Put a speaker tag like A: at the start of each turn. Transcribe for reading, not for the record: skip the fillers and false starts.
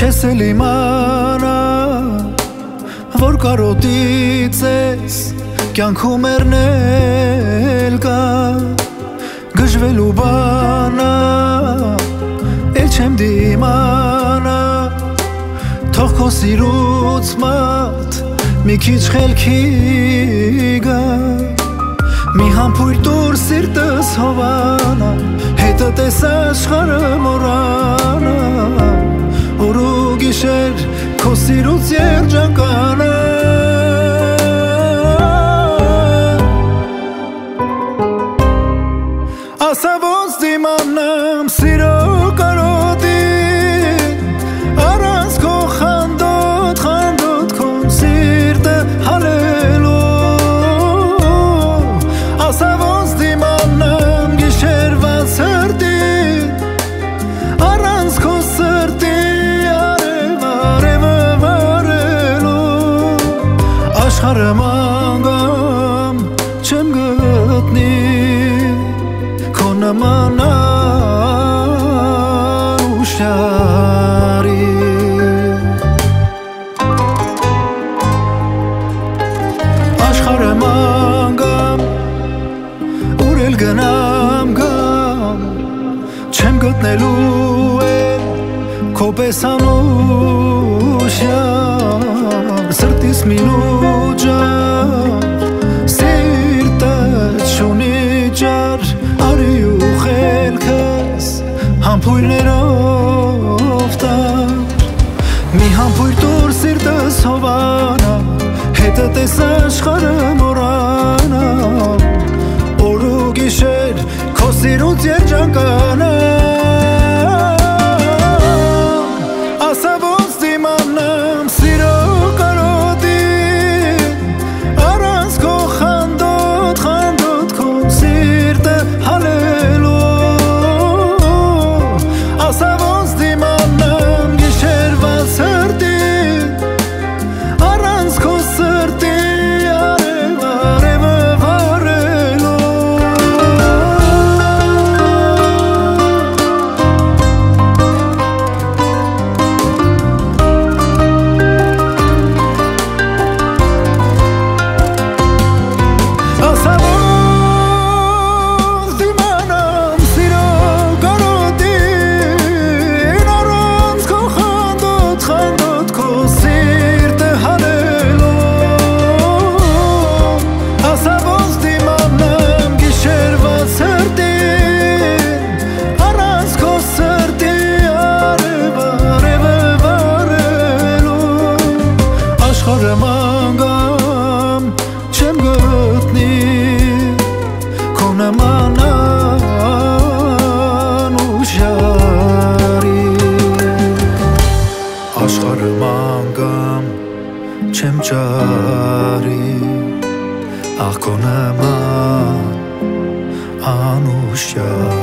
A: Չես էլ իմանա, որ կարոտից ես կյանքում երնել կա գժվելու բանա, էլ չեմ դիմանա, թող քո սիրուց մատ մի քիչ խելքի գա, մի համբույր տուր սիրտս հովանա, հետը տես աշխարհը մոռանա, օր ու գիշեր քո սիրուց երջանկանա, ասա ոնց դիմանամ սիրո կարոտին, առանց քո խանդոտ քո սիրտը հալելու, ասա ոնց դիմանամ գիշերվա սրտին, առանց քո սրտի արևը վարելու, աշխարհը մանգամ չեմ գտնի նման ուշարի, աշխարհը մանգամ ուր էլ գնամ գամ, չեմ գտնելու էլ քո պես անուշյար, սրտիս մինուջար, սիրտը չունի ջար, արի ու խելքս համբույրներով տար, մի համբույր տուր սիրտս հովանա, հետը տես աշխարհը մոռանա, օր ու գիշեր քո սիրուց երջանկանա, ասա ոնց դիմանամ սիրո կարոտին, առանց քո խանդոտ քո սիրտը հալելու, ասա ոնց դիմանամ գիշերվա սրտին, առանց քո սրտի արևը վարելու, ասա աշխարհը մանգամ չեմ գտնի քո նման անուշարի, աշխարհը մանգամ չեմ ճարի, ախ քո նման անուշարի.